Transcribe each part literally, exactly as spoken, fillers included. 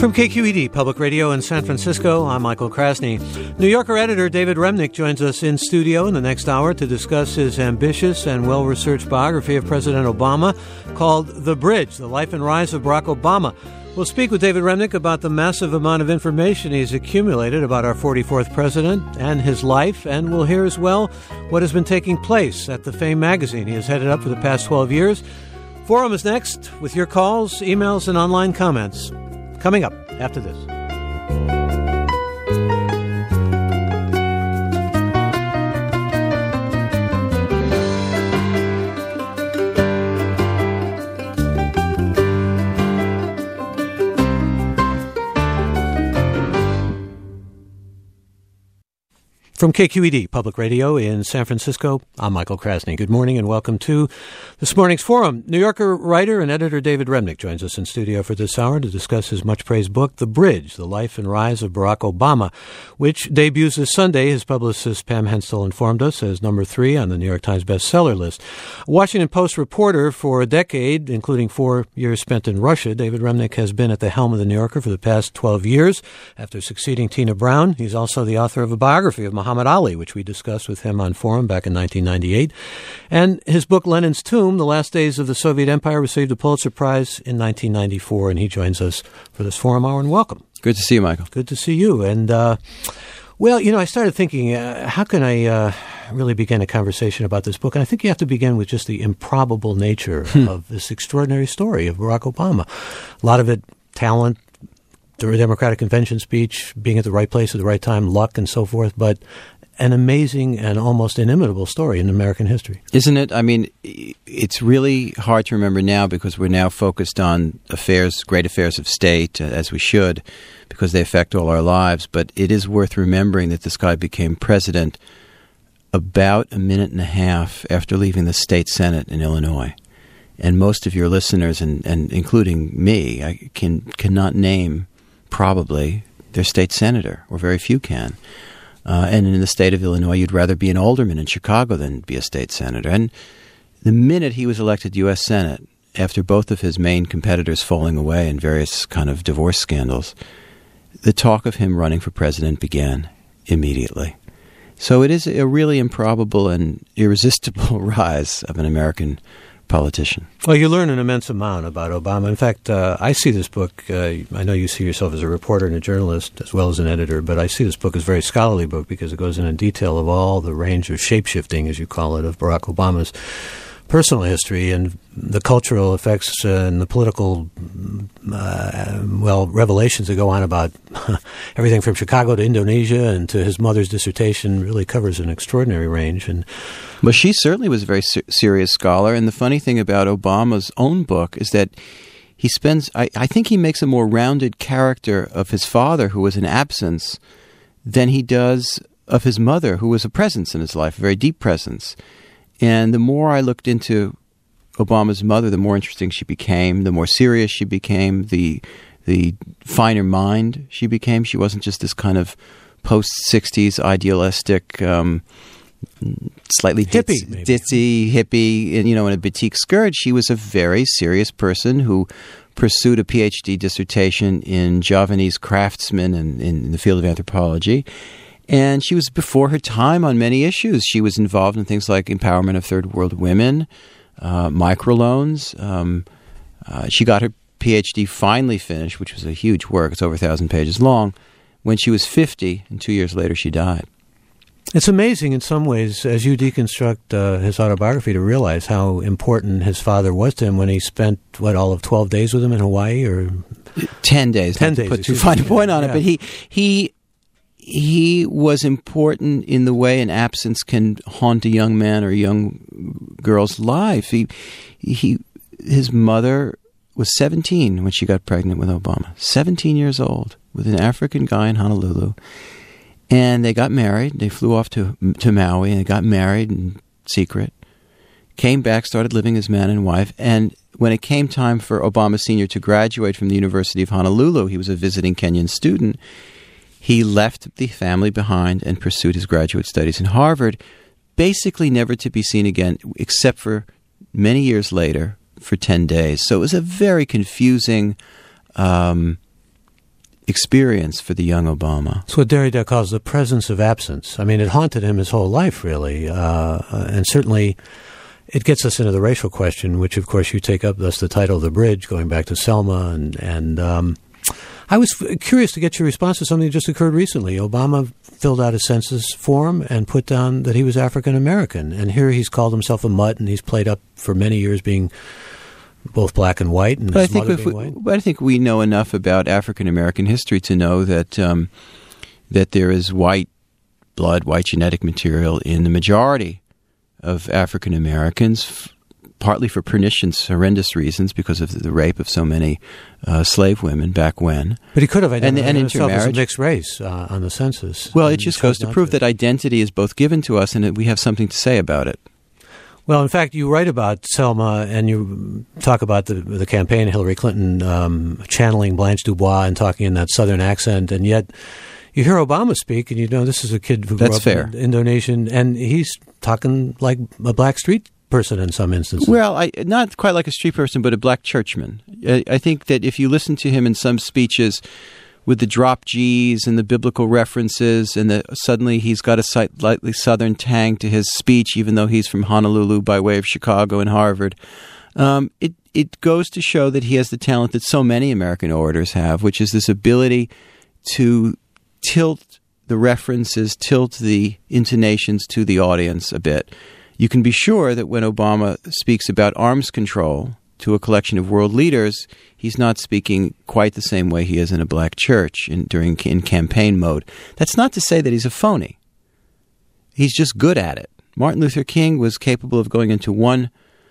From K Q E D Public Radio in San Francisco, I'm Michael Krasny. New Yorker editor David Remnick joins us in studio in the next hour to discuss his ambitious and well-researched biography of President Obama called The Bridge, The Life and Rise of Barack Obama. We'll speak with David Remnick about the massive amount of information he's accumulated about our forty-fourth president and his life, and we'll hear as well what has been taking place at the Fame magazine he has headed up for the past twelve years. Forum is next with your calls, emails, and online comments. Coming up after this. From K Q E D Public Radio in San Francisco, I'm Michael Krasny. Good morning and welcome to this morning's Forum. New Yorker writer and editor David Remnick joins us in studio for this hour to discuss his much-praised book, The Bridge, The Life and Rise of Barack Obama, which debuts this Sunday. His publicist Pam Hensel informed us as number three on the New York Times bestseller list. A Washington Post reporter for a decade, including four years spent in Russia, David Remnick has been at the helm of The New Yorker for the past twelve years. After succeeding Tina Brown, he's also the author of a biography of Muhammad Ali, which we discussed with him on Forum back in nineteen ninety-eight. And his book, Lenin's Tomb, The Last Days of the Soviet Empire, received a Pulitzer Prize in nineteen ninety-four, and he joins us for this Forum Hour, and welcome. Good to see you, Michael. Good to see you. And, uh, well, you know, I started thinking, uh, how can I uh, really begin a conversation about this book? And I think you have to begin with just the improbable nature hmm. of this extraordinary story of Barack Obama. A lot of it, talent, the Democratic Convention speech, being at the right place at the right time, luck, and so forth, but an amazing and almost inimitable story in American history. Isn't it? I mean, it's really hard to remember now because we're now focused on affairs, great affairs of state, as we should, because they affect all our lives. But it is worth remembering that this guy became president about a minute and a half after leaving the state Senate in Illinois. And most of your listeners, and, and including me, I can cannot name probably their state senator, or very few can. Uh, and in the state of Illinois, you'd rather be an alderman in Chicago than be a state senator. And the minute he was elected U S Senate, after both of his main competitors falling away in various kind of divorce scandals, the talk of him running for president began immediately. So it is a really improbable and irresistible rise of an American politician. Well, you learn an immense amount about Obama. In fact, uh, I see this book, uh, I know you see yourself as a reporter and a journalist as well as an editor, but I see this book as a very scholarly book because it goes into detail of all the range of shape-shifting, as you call it, of Barack Obama's personal history and the cultural effects uh, and the political, uh, well, revelations that go on about everything from Chicago to Indonesia and to his mother's dissertation really covers an extraordinary range. And well, she certainly was a very ser- serious scholar. And the funny thing about Obama's own book is that he spends, I, I think he makes a more rounded character of his father, who was an absence, than he does of his mother, who was a presence in his life, a very deep presence. And the more I looked into Obama's mother, the more interesting she became, the more serious she became, the the finer mind she became. She wasn't just this kind of post-sixties idealistic, um, slightly ditz, hippie, ditzy hippie, and, you know, in a batik skirt. She was a very serious person who pursued a P H D dissertation in Javanese craftsmen and in the field of anthropology. And she was before her time on many issues. She was involved in things like empowerment of third world women, uh, microloans. Um, uh, she got her P H D finally finished, which was a huge work. It's over a thousand pages long, when she was fifty, and two years later she died. It's amazing in some ways, as you deconstruct uh, his autobiography, to realize how important his father was to him when he spent, what, all of twelve days with him in Hawaii? Or Ten days. Ten days. Put too fine a point on yeah. it. But he... he He was important in the way an absence can haunt a young man or a young girl's life. He, he, his mother was seventeen when she got pregnant with Obama. seventeen years old, with an African guy in Honolulu. And they got married. They flew off to to Maui and they got married in secret. Came back, started living as man and wife. And when it came time for Obama Senior to graduate from the University of Honolulu, he was a visiting Kenyan student. He left the family behind and pursued his graduate studies in Harvard, basically never to be seen again, except for many years later for ten days. So it was a very confusing, um, experience for the young Obama. It's what Derrida calls the presence of absence. I mean, it haunted him his whole life, really, uh, and certainly it gets us into the racial question, which, of course, you take up. That's the title of the bridge, going back to Selma. And, and um, I was f- curious to get your response to something that just occurred recently. Obama filled out a census form and put down that he was African-American. And here he's called himself a mutt, and he's played up for many years being both black and white, and but his I think mother if being we, white. But I think we know enough about African-American history to know that um, that there is white blood, white genetic material in the majority of African Americans, f- partly for pernicious, horrendous reasons because of the rape of so many uh, slave women back when. But he could have identified and, and himself as a intermarriage. mixed race uh, on the census. Well, and it just chose goes to not prove that identity is both given to us and that we have something to say about it. Well, in fact, you write about Selma and you talk about the the campaign, Hillary Clinton um, channeling Blanche Dubois and talking in that Southern accent, and yet you hear Obama speak, and you know this is a kid who grew That's up fair. in Indonesian, and he's talking like a black street person in some instances. Well, I, not quite like a street person, but a black churchman. I, I think that if you listen to him in some speeches with the drop G's and the biblical references, and the, suddenly he's got a slightly Southern tang to his speech, even though he's from Honolulu by way of Chicago and Harvard, um, it, it goes to show that he has the talent that so many American orators have, which is this ability to tilt the references, tilt the intonations to the audience a bit. You can be sure that when Obama speaks about arms control to a collection of world leaders, he's not speaking quite the same way he is in a black church in, during in campaign mode. That's not to say that he's a phony. He's just good at it. Martin Luther King was capable of going into one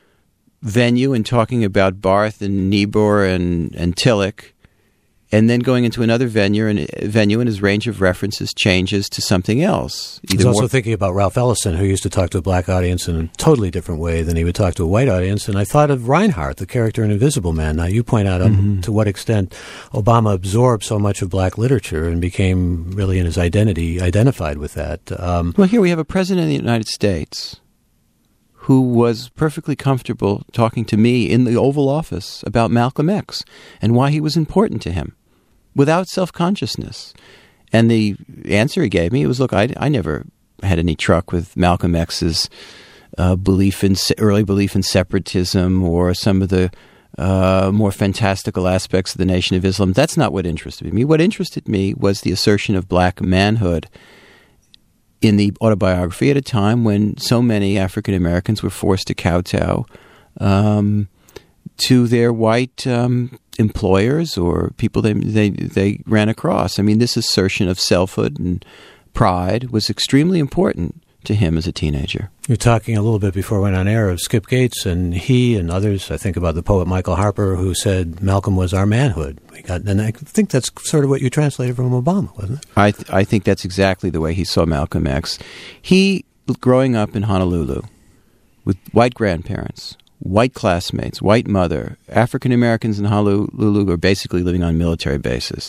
venue and talking about Barth and Niebuhr and, and Tillich, and then going into another venue and venue, and his range of references changes to something else. He's Either also more- thinking about Ralph Ellison, who used to talk to a black audience in a totally different way than he would talk to a white audience. And I thought of Reinhardt, the character in Invisible Man. Now, you point out um, Mm-hmm. to what extent Obama absorbed so much of black literature and became really in his identity identified with that. Um, Well, here we have a president of the United States who was perfectly comfortable talking to me in the Oval Office about Malcolm X and why he was important to him without self-consciousness. And the answer he gave me was, look, I, I never had any truck with Malcolm X's uh, belief in early belief in separatism or some of the uh, more fantastical aspects of the Nation of Islam. That's not what interested me. What interested me was the assertion of black manhood in the autobiography at a time when so many African Americans were forced to kowtow um, to their white um, employers or people they, they they ran across. I mean, this assertion of selfhood and pride was extremely important to him as a teenager. You were talking a little bit before we went on air of Skip Gates, and he and others, I think about the poet Michael Harper, who said Malcolm was our manhood. We got, and I think that's sort of what you translated from Obama, wasn't it? I th- I think that's exactly the way he saw Malcolm X. He, growing up in Honolulu with white grandparents, white classmates, white mother, African Americans in Honolulu are basically living on military bases.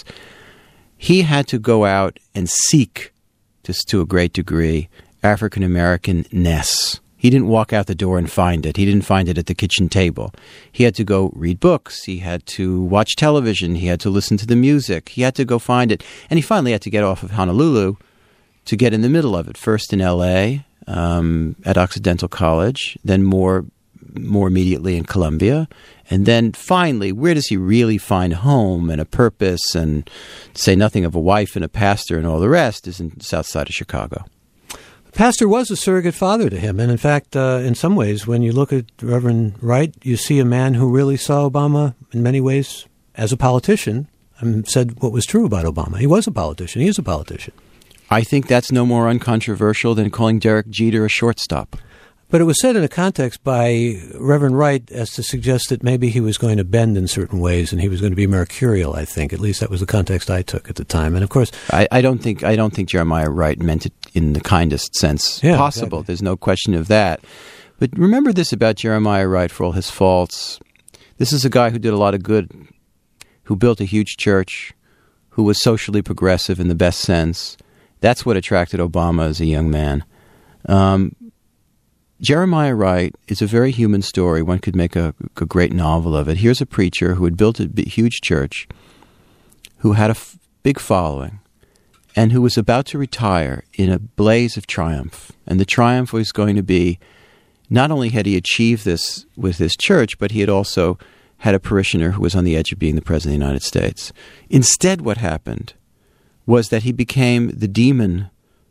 He had to go out and seek, just to a great degree, African American-ness. He didn't walk out the door and find it. He didn't find it at the kitchen table. He had to go read books. He had to watch television. He had to listen to the music. He had to go find it. And he finally had to get off of Honolulu to get in the middle of it. First in L A, um, at Occidental College, then more more immediately in Columbia. And then finally, where does he really find home and a purpose, and to say nothing of a wife and a pastor and all the rest, is in the south side of Chicago. Pastor was a surrogate father to him. And in fact, uh, in some ways, when you look at Reverend Wright, you see a man who really saw Obama in many ways as a politician and said what was true about Obama. He was a politician. He is a politician. I think that's no more uncontroversial than calling Derek Jeter a shortstop. But it was said in a context by Reverend Wright as to suggest that maybe he was going to bend in certain ways and he was going to be mercurial, I think. At least that was the context I took at the time. And of course, I, I don't think I don't think Jeremiah Wright meant it in the kindest sense yeah, possible. Exactly. There's no question of that. But remember this about Jeremiah Wright, for all his faults. This is a guy who did a lot of good, who built a huge church, who was socially progressive in the best sense. That's what attracted Obama as a young man. Um, Jeremiah Wright is a very human story. One could make a, a great novel of it. Here's a preacher who had built a huge church, who had a f- big following, and who was about to retire in a blaze of triumph. And the triumph was going to be, not only had he achieved this with his church, but he had also had a parishioner who was on the edge of being the President of the United States. Instead, what happened was that he became the demon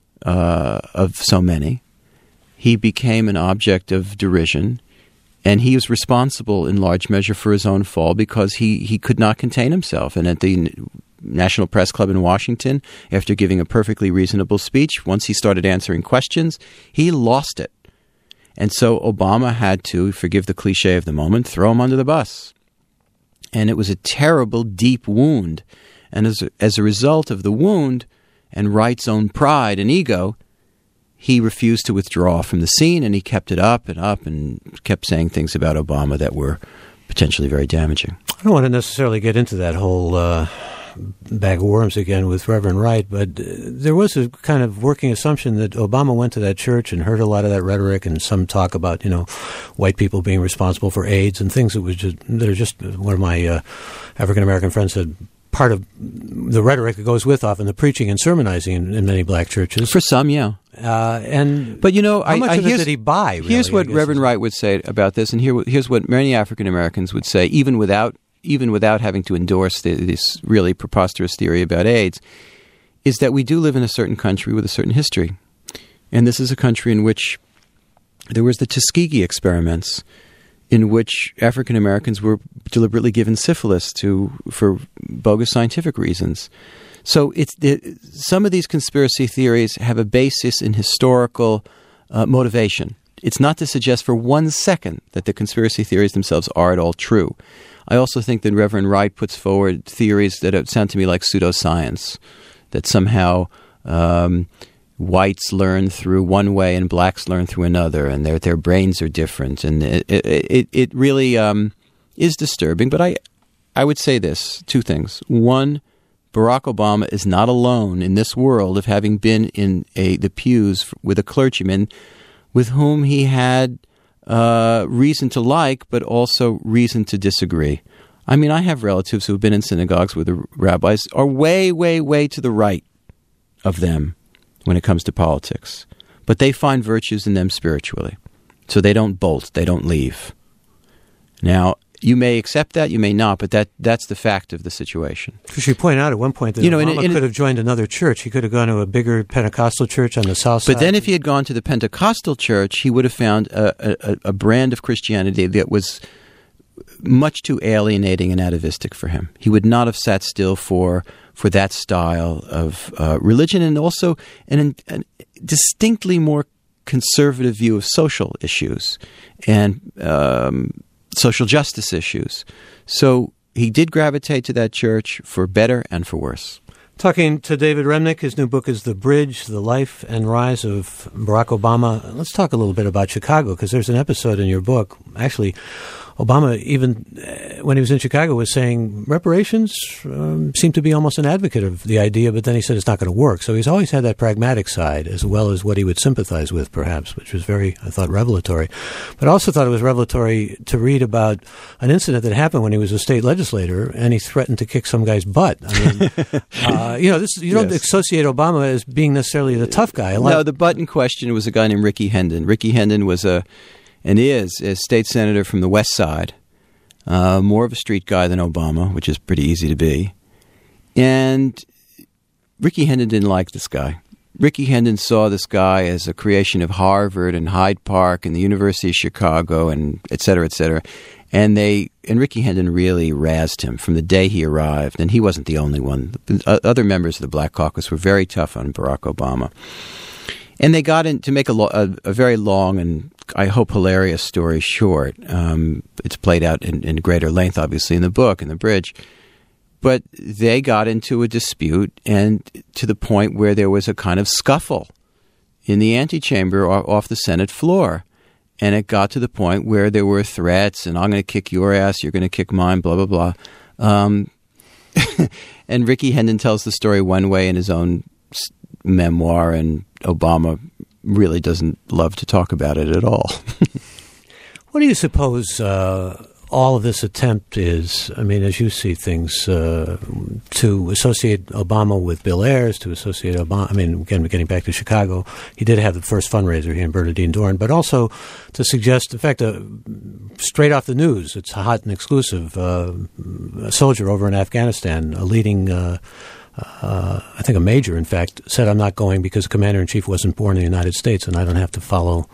uh, of so many. He became an object of derision, and he was responsible in large measure for his own fall because he, he could not contain himself. And at the National Press Club in Washington, after giving a perfectly reasonable speech, once he started answering questions, he lost it. And so Obama had to, forgive the cliche of the moment, throw him under the bus. And it was a terrible, deep wound. And as a, as a result of the wound and Wright's own pride and ego, he refused to withdraw from the scene, and he kept it up and up and kept saying things about Obama that were potentially very damaging. I don't want to necessarily get into that whole uh, bag of worms again with Reverend Wright, but uh, there was a kind of working assumption that Obama went to that church and heard a lot of that rhetoric and some talk about, you know, white people being responsible for AIDS and things that was just that are just one of my uh, African American friends said. Part of the rhetoric that goes with often the preaching and sermonizing in, in many black churches. For some, yeah. Uh, and but you know, how I, much I, of it did he buy? Really, here's what Reverend Wright would say about this, and here, here's what many African Americans would say, even without even without having to endorse the, this really preposterous theory about AIDS, is that we do live in a certain country with a certain history, and this is a country in which there was the Tuskegee experiments, in which African Americans were deliberately given syphilis to for bogus scientific reasons. So it's it, some of these conspiracy theories have a basis in historical uh, motivation. It's not to suggest for one second that the conspiracy theories themselves are at all true. I also think that Reverend Wright puts forward theories that sound to me like pseudoscience, that somehow um, whites learn through one way and blacks learn through another, and their their brains are different, and it it, it really um, is disturbing. But I I would say this, two things. One, Barack Obama is not alone in this world of having been in a the pews with a clergyman with whom he had uh, reason to like, but also reason to disagree. I mean, I have relatives who have been in synagogues where the rabbis are way, way, way to the right of them when it comes to politics. But they find virtues in them spiritually. So they don't bolt. They don't leave. Now, you may accept that, you may not, but that that's the fact of the situation. Because you point out at one point that you know, Obama in, in, could have joined another church. He could have gone to a bigger Pentecostal church on the south side. But then if he had gone to the Pentecostal church, he would have found a, a, a brand of Christianity that was much too alienating and atavistic for him. He would not have sat still for for that style of uh, religion, and also an, an distinctly more conservative view of social issues and um, social justice issues. So he did gravitate to that church for better and for worse. Talking to David Remnick, his new book is The Bridge, The Life and Rise of Barack Obama. Let's talk a little bit about Chicago, because there's an episode in your book. Actually, Obama, even uh, when he was in Chicago, was saying reparations um, seem to be almost an advocate of the idea, but then he said it's not going to work. So he's always had that pragmatic side as well as what he would sympathize with, perhaps, which was very, I thought, revelatory. But I also thought it was revelatory to read about an incident that happened when he was a state legislator and he threatened to kick some guy's butt. I mean, uh, you know, this you don't yes. associate Obama as being necessarily the tough guy. No, the butt in question was a guy named Ricky Hendon. Ricky Hendon was a and is a state senator from the West Side, uh, more of a street guy than Obama, which is pretty easy to be. And Ricky Hendon didn't like this guy. Ricky Hendon saw this guy as a creation of Harvard and Hyde Park and the University of Chicago and et cetera, et cetera. And they and Ricky Hendon really razzed him from the day he arrived. And he wasn't the only one. Other members of the Black Caucus were very tough on Barack Obama. And they got in, to make a, lo- a, a very long and I hope hilarious story short. Um, it's played out in, in greater length, obviously, in the book, in The Bridge. But they got into a dispute, and to the point where there was a kind of scuffle in the antechamber off the Senate floor. And it got to the point where there were threats, and I'm going to kick your ass, you're going to kick mine, blah, blah, blah. Um, and Ricky Hendon tells the story one way in his own memoir, and Obama really doesn't love to talk about it at all. What do you suppose uh, all of this attempt is, I mean, as you see things, uh, to associate Obama with Bill Ayers, to associate Obama, I mean, again, getting back to Chicago, he did have the first fundraiser here in Bernardine Dohrn, but also to suggest, in fact, uh, straight off the news, it's hot and exclusive, uh, a soldier over in Afghanistan, a leading, uh, uh, I think a major, in fact, said, I'm not going because the commander-in-chief wasn't born in the United States and I don't have to follow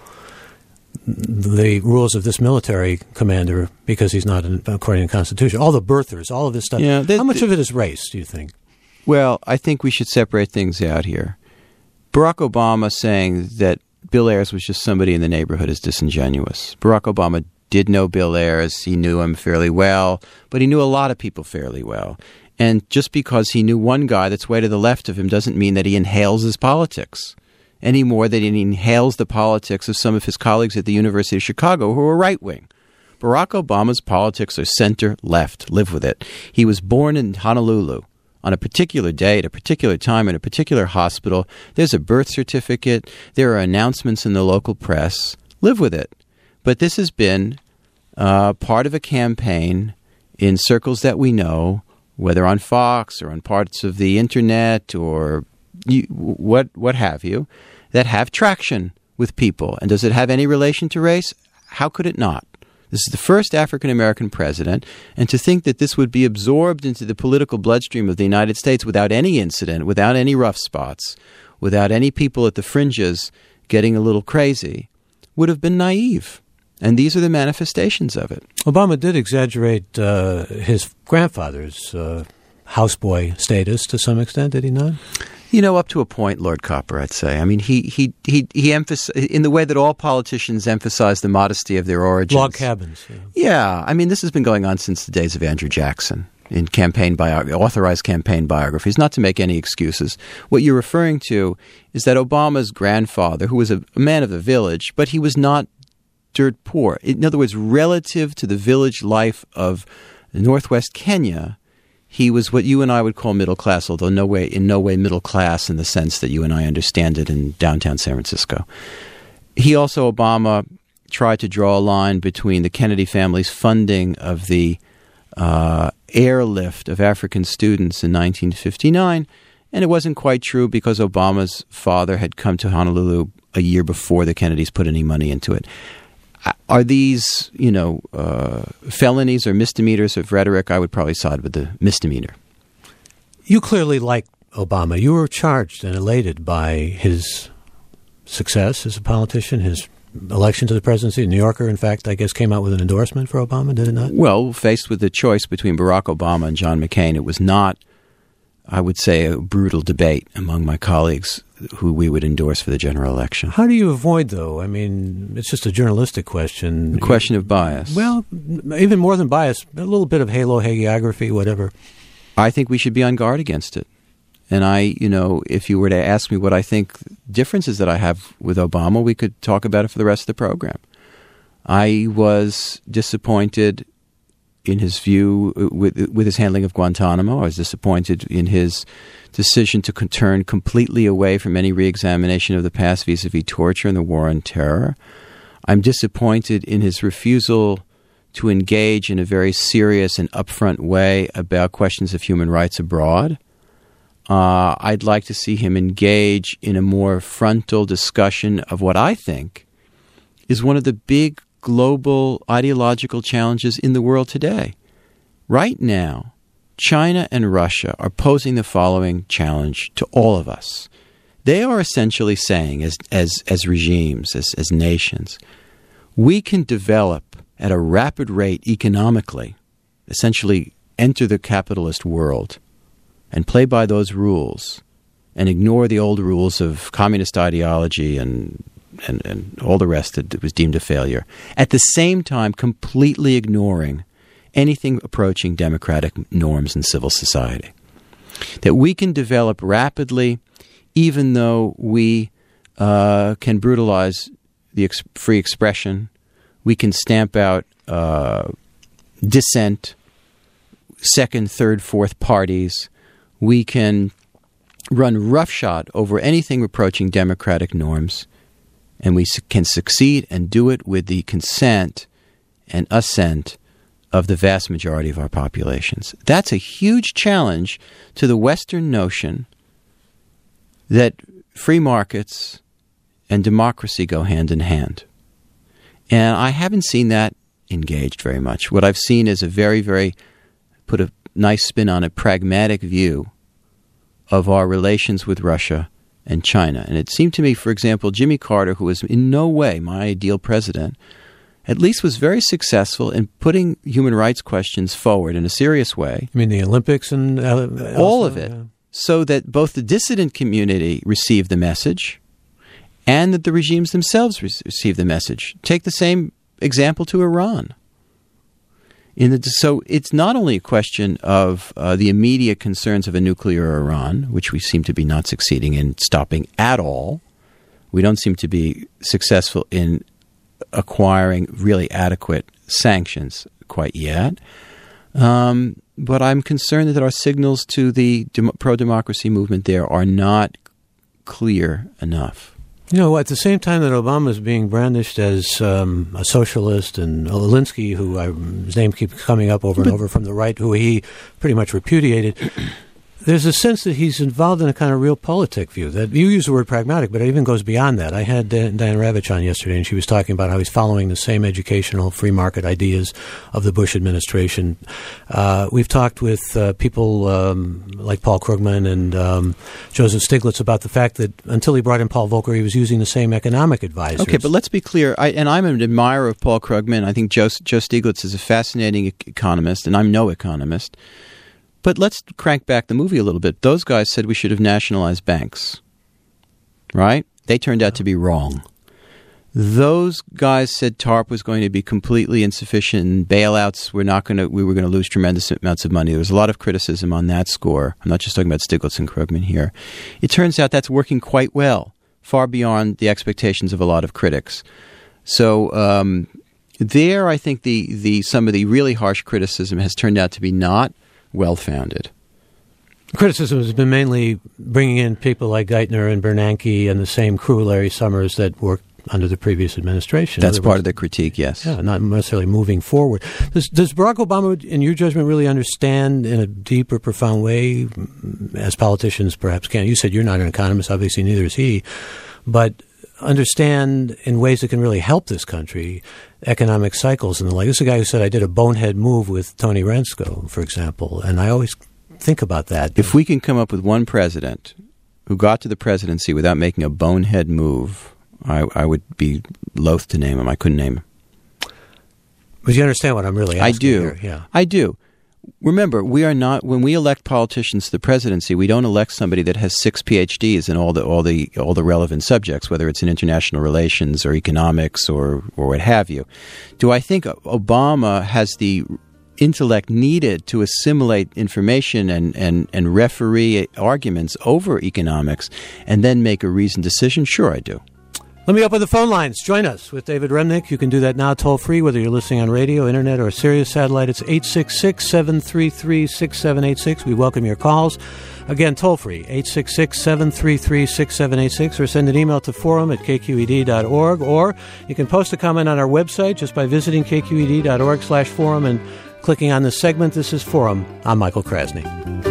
the rules of this military commander because he's not in, according to the Constitution. All the birthers, all of this stuff. Yeah, they, How much they, of it is race, do you think? Well, I think we should separate things out here. Barack Obama saying that Bill Ayers was just somebody in the neighborhood is disingenuous. Barack Obama did know Bill Ayers. He knew him fairly well, but he knew a lot of people fairly well. And just because he knew one guy that's way to the left of him doesn't mean that he inhales his politics any more than he inhales the politics of some of his colleagues at the University of Chicago who are right-wing. Barack Obama's politics are center-left. Live with it. He was born in Honolulu on a particular day, at a particular time, in a particular hospital. There's a birth certificate. There are announcements in the local press. Live with it. But this has been uh, part of a campaign in circles that we know, whether on Fox or on parts of the Internet or you, what what have you, that have traction with people. And does it have any relation to race? How could it not? This is the first African-American president, and to think that this would be absorbed into the political bloodstream of the United States without any incident, without any rough spots, without any people at the fringes getting a little crazy, would have been naive. And these are the manifestations of it. Obama did exaggerate uh, his grandfather's uh, houseboy status to some extent, did he not? You know, up to a point, Lord Copper, I'd say. I mean, he he he he emphasized in the way that all politicians emphasize the modesty of their origins. Log cabins. Yeah. yeah, I mean, this has been going on since the days of Andrew Jackson in campaign bio- authorized campaign biographies. Not to make any excuses. What you're referring to is that Obama's grandfather, who was a, a man of the village, but he was not dirt poor. In other words, relative to the village life of northwest Kenya, he was what you and I would call middle class, although no way, in no way middle class in the sense that you and I understand it in downtown San Francisco. He also, Obama, tried to draw a line between the Kennedy family's funding of the uh, airlift of African students in nineteen fifty-nine, and it wasn't quite true because Obama's father had come to Honolulu a year before the Kennedys put any money into it. Are these, you know, uh, felonies or misdemeanors of rhetoric? I would probably side with the misdemeanor. You clearly like Obama. You were charged and elated by his success as a politician, his election to the presidency. New Yorker, in fact, I guess, came out with an endorsement for Obama, did it not? Well, faced with the choice between Barack Obama and John McCain, it was not, I would say, a brutal debate among my colleagues who we would endorse for the general election. How do you avoid, though? I mean, it's just a journalistic question. A question of bias. Well, even more than bias, a little bit of halo hagiography, whatever. I think we should be on guard against it. And I, you know, if you were to ask me what I think differences that I have with Obama, we could talk about it for the rest of the program. I was disappointed in his view with with his handling of Guantanamo. I was disappointed in his decision to turn completely away from any reexamination of the past vis-a-vis torture and the war on terror. I'm disappointed in his refusal to engage in a very serious and upfront way about questions of human rights abroad. Uh, I'd like to see him engage in a more frontal discussion of what I think is one of the big global ideological challenges in the world today. Right now, China and Russia are posing the following challenge to all of us. They are essentially saying, as as as regimes, as, as nations, we can develop at a rapid rate economically, essentially enter the capitalist world and play by those rules and ignore the old rules of communist ideology and And, and all the rest that was deemed a failure, at the same time completely ignoring anything approaching democratic norms in civil society. That we can develop rapidly, even though we uh, can brutalize the ex- free expression, we can stamp out uh, dissent, second, third, fourth parties, we can run roughshod over anything approaching democratic norms, and we can succeed and do it with the consent and assent of the vast majority of our populations. That's a huge challenge to the Western notion that free markets and democracy go hand in hand. And I haven't seen that engaged very much. What I've seen is a very, very, put a nice spin on it, pragmatic view of our relations with Russia and China. And it seemed to me, for example, Jimmy Carter, who was in no way my ideal president, at least was very successful in putting human rights questions forward in a serious way. You mean the Olympics and uh, all also, of it, yeah. So that both the dissident community received the message and that the regimes themselves re- received the message. Take the same example to Iran. In the, so it's not only a question of uh, the immediate concerns of a nuclear Iran, which we seem to be not succeeding in stopping at all. We don't seem to be successful in acquiring really adequate sanctions quite yet. Um, but I'm concerned that our signals to the dem- pro-democracy movement there are not clear enough. You know, at the same time that Obama is being brandished as um, a socialist, and Alinsky, who I, his name keeps coming up over and over from the right, who he pretty much repudiated, there's a sense that he's involved in a kind of realpolitik view. That you use the word pragmatic, but it even goes beyond that. I had Dan, Diane Ravitch on yesterday, and she was talking about how he's following the same educational free market ideas of the Bush administration. Uh, we've talked with uh, people um, like Paul Krugman and um, Joseph Stiglitz about the fact that until he brought in Paul Volcker, he was using the same economic advisors. Okay, but let's be clear. I, and I'm an admirer of Paul Krugman. I think Joe, Joe Stiglitz is a fascinating e- economist, and I'm no economist. But let's crank back the movie a little bit. Those guys said we should have nationalized banks, right? They turned out to be wrong. Those guys said TARP was going to be completely insufficient and bailouts were not going to, we were going to lose tremendous amounts of money. There was a lot of criticism on that score. I'm not just talking about Stiglitz and Krugman here. It turns out that's working quite well, far beyond the expectations of a lot of critics. So um, there, I think the, the some of the really harsh criticism has turned out to be not well-founded. Criticism has been mainly bringing in people like Geithner and Bernanke and the same crew, Larry Summers, that worked under the previous administration. That's part of the critique, yes. Yeah, not necessarily moving forward. Does, does Barack Obama, in your judgment, really understand in a deep or profound way, as politicians perhaps can? You said you're not an economist, obviously neither is he, but understand in ways that can really help this country, economic cycles and the like. This is a guy who said, I did a bonehead move with Tony Rensko, for example, and I always think about that. If we can come up with one president who got to the presidency without making a bonehead move, I, I would be loath to name him. I couldn't name him. But you understand what I'm really asking I do. here. Yeah. I do. Remember, we are not, when we elect politicians to the presidency, we don't elect somebody that has six P H Ds in all the all the all the relevant subjects, whether it's in international relations or economics or or what have you. Do I think Obama has the intellect needed to assimilate information and, and, and referee arguments over economics and then make a reasoned decision? Sure, I do. Let me open the phone lines. Join us with David Remnick. You can do that now toll-free, whether you're listening on radio, internet, or Sirius Satellite. It's eight six six, seven three three, six seven eight six. We welcome your calls. Again, toll-free, eight six six, seven three three, six seven eight six, or send an email to forum at k q e d dot org, or you can post a comment on our website just by visiting k q e d dot org slash forum and clicking on the segment. This is Forum. I'm Michael Krasny.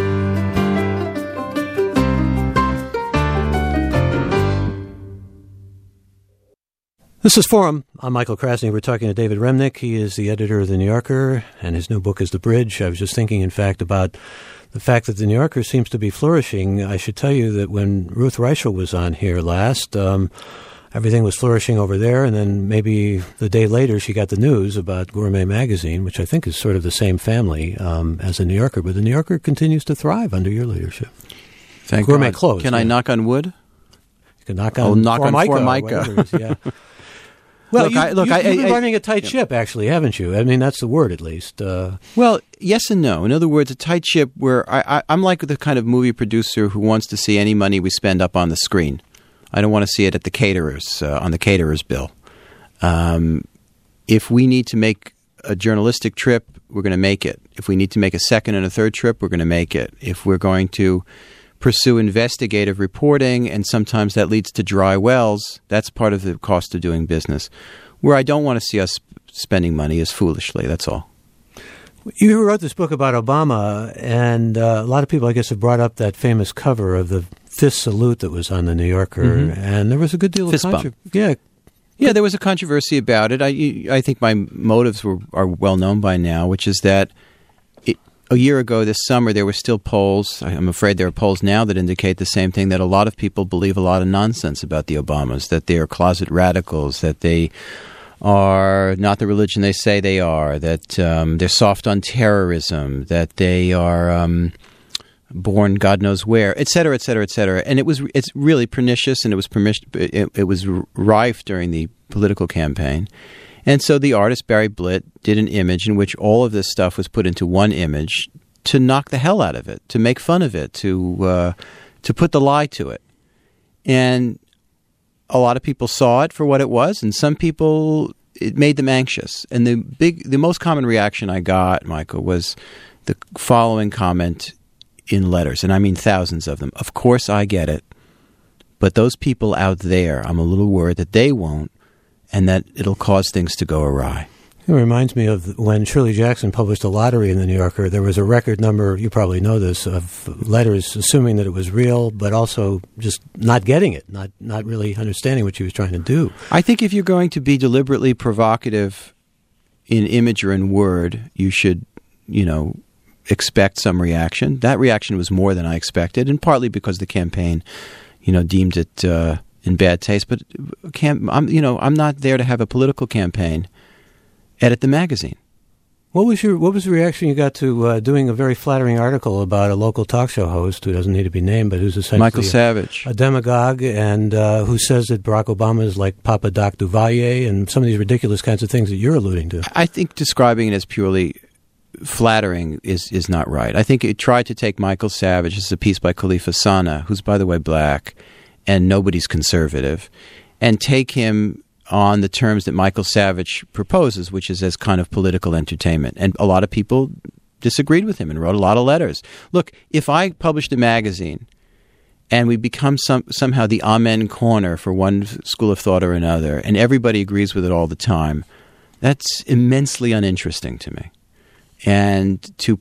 This is Forum. I'm Michael Krasny. We're talking to David Remnick. He is the editor of The New Yorker, and his new book is The Bridge. I was just thinking, in fact, about the fact that The New Yorker seems to be flourishing. I should tell you that when Ruth Reichel was on here last, um, everything was flourishing over there, and then maybe the day later she got the news about Gourmet Magazine, which I think is sort of the same family um, as The New Yorker, but The New Yorker continues to thrive under your leadership. Thank Gourmet God. closed. Can yeah. I knock on wood? You can knock on I'll knock on Formica. Formica. Yeah. Well, look, you, I, look, you, I, you've been I, running a tight yeah. ship, actually, haven't you? I mean, that's the word, at least. Uh, well, yes and no. In other words, a tight ship where I, I, I'm like the kind of movie producer who wants to see any money we spend up on the screen. I don't want to see it at the caterers, uh, on the caterer's bill. Um, if we need to make a journalistic trip, we're going to make it. If we need to make a second and a third trip, we're going to make it. If we're going to pursue investigative reporting, and sometimes that leads to dry wells, that's part of the cost of doing business. Where I don't want to see us spending money is foolishly, that's all. You wrote this book about Obama, and uh, a lot of people, I guess, have brought up that famous cover of the fist salute that was on the New Yorker, mm-hmm. and there was a good deal of fist controversy. bump. Yeah, yeah, there was a controversy about it. I I think my motives were are well known by now, which is that it, a year ago this summer there were still polls. I'm afraid there are polls now that indicate the same thing, that a lot of people believe a lot of nonsense about the Obamas, that they are closet radicals, that they are not the religion they say they are, that um, they're soft on terrorism, that they are um, born God knows where, et cetera, et cetera, et cetera. And it was it's really pernicious, and it was permis- it, it was rife during the political campaign. And so the artist Barry Blitt did an image in which all of this stuff was put into one image to knock the hell out of it, to make fun of it, to uh, to put the lie to it. And a lot of people saw it for what it was, and some people, it made them anxious. And the big, the most common reaction I got, Michael, was the following comment in letters, and I mean thousands of them. Of course I get it, but those people out there, I'm a little worried that they won't, and that it'll cause things to go awry. It reminds me of when Shirley Jackson published a lottery in the New Yorker. There was a record number, you probably know this, of letters assuming that it was real, but also just not getting it, not not really understanding what she was trying to do. I think if you're going to be deliberately provocative in image or in word, you should, you know, expect some reaction. That reaction was more than I expected, and partly because the campaign, you know, deemed it uh, in bad taste. But can't, I'm, you know, I'm not there to have a political campaign. Edit the magazine. What was your What was the reaction you got to uh, doing a very flattering article about a local talk show host who doesn't need to be named, but who's essentially Michael Savage, a, a demagogue, and uh, who says that Barack Obama is like Papa Doc Duvalier, and some of these ridiculous kinds of things that you're alluding to? I think describing it as purely flattering is is not right. I think it tried to take Michael Savage. This is a piece by Khalifa Sana, who's, by the way, black, and nobody's conservative, and take him on the terms that Michael Savage proposes, which is as kind of political entertainment. And a lot of people disagreed with him and wrote a lot of letters. Look, if I published a magazine and we become some, somehow the amen corner for one school of thought or another, and everybody agrees with it all the time, that's immensely uninteresting to me. And to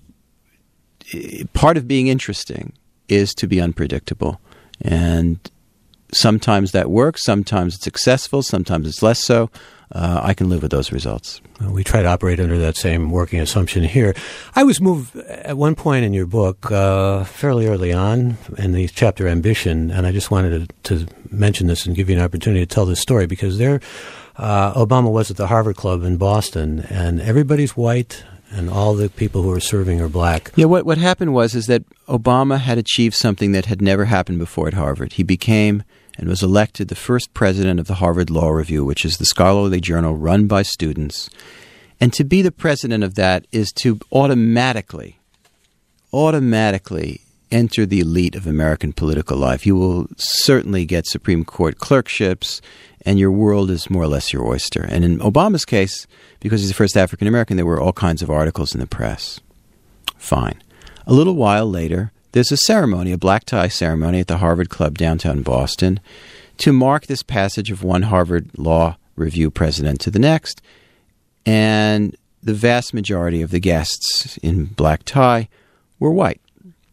part of being interesting is to be unpredictable. And sometimes that works, sometimes it's successful, sometimes it's less so. Uh, I can live with those results. Well, we try to operate under that same working assumption here. I was moved at one point in your book, uh, fairly early on, in the chapter Ambition, and I just wanted to, to mention this and give you an opportunity to tell this story, because there, uh, Obama was at the Harvard Club in Boston, and everybody's white, and all the people who are serving are black. Yeah, what, what happened was is that Obama had achieved something that had never happened before at Harvard. He became and was elected the first president of the Harvard Law Review, which is the scholarly journal run by students. And to be the president of that is to automatically, automatically enter the elite of American political life. You will certainly get Supreme Court clerkships, and your world is more or less your oyster. And in Obama's case, because he's the first African American, there were all kinds of articles in the press. Fine. A little while later, there's a ceremony, a black tie ceremony at the Harvard Club downtown Boston to mark this passage of one Harvard Law Review president to the next. And the vast majority of the guests in black tie were white.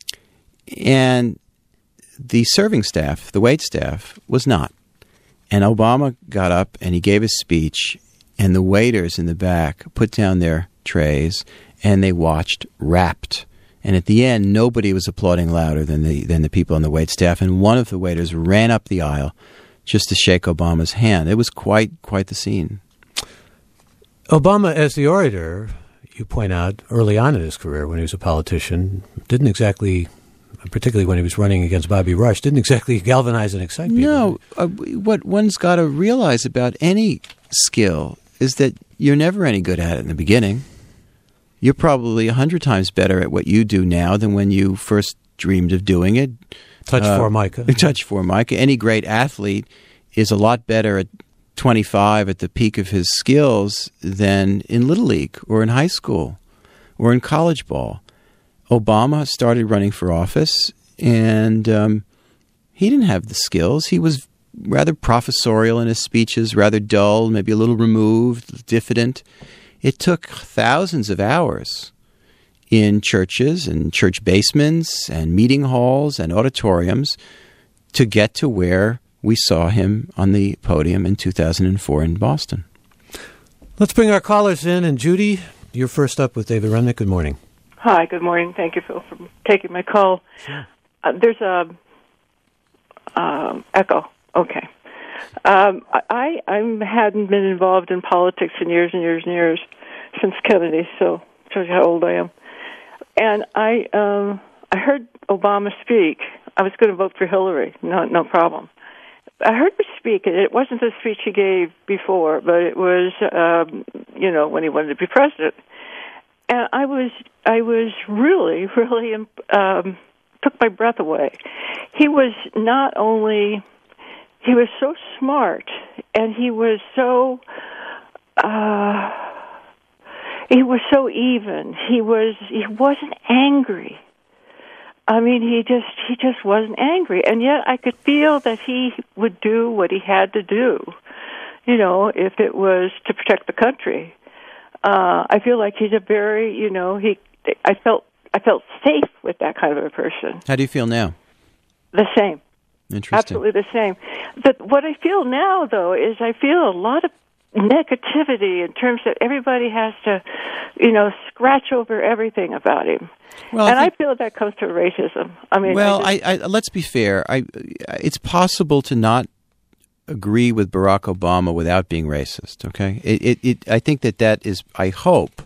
And the serving staff, the wait staff, was not. And Obama got up and he gave his speech, and the waiters in the back put down their trays and they watched rapt. And at the end, nobody was applauding louder than the than the people on the wait staff. And one of the waiters ran up the aisle just to shake Obama's hand. It was quite quite the scene. Obama, as the orator, you point out, early on in his career when he was a politician, didn't exactly, particularly when he was running against Bobby Rush, didn't exactly galvanize and excite people. No. Uh, what one's got to realize about any skill is that you're never any good at it in the beginning. You're probably a hundred times better at what you do now than when you first dreamed of doing it. Touch uh, Formica. Touch Formica. Any great athlete is a lot better at twenty-five at the peak of his skills than in Little League or in high school or in college ball. Obama started running for office, and um, he didn't have the skills. He was rather professorial in his speeches, rather dull, maybe a little removed, diffident. It took thousands of hours in churches and church basements and meeting halls and auditoriums to get to where we saw him on the podium in two thousand four in Boston. Let's bring our callers in. And Judy, you're first up with David Remnick. Good morning. Hi, good morning. Thank you, Phil, for taking my call. Sure. Uh, there's a um, echo. Okay. Um, I I hadn't been involved in politics in years and years and years since Kennedy, so shows you how old I am. And I um, I heard Obama speak. I was going to vote for Hillary, no no problem. I heard her speak, and it wasn't the speech he gave before, but it was um, you know when he wanted to be president. And I was I was really really um, took my breath away. He was not only he was so smart, and he was so uh, he was so even. He was he wasn't angry. I mean, he just he just wasn't angry, and yet I could feel that he would do what he had to do. You know, if it was to protect the country. Uh, I feel like he's a very, you know, he. I felt I felt safe with that kind of a person. How do you feel now? The same. Interesting. Absolutely the same. But what I feel now, though, is I feel a lot of negativity in terms that everybody has to, you know, scratch over everything about him. Well, and I, think, I feel that comes to racism. I mean, well, I, just, I, I, let's be fair. I, it's possible to not agree with Barack Obama without being racist. Okay, it, it, it, I think that that is. I hope.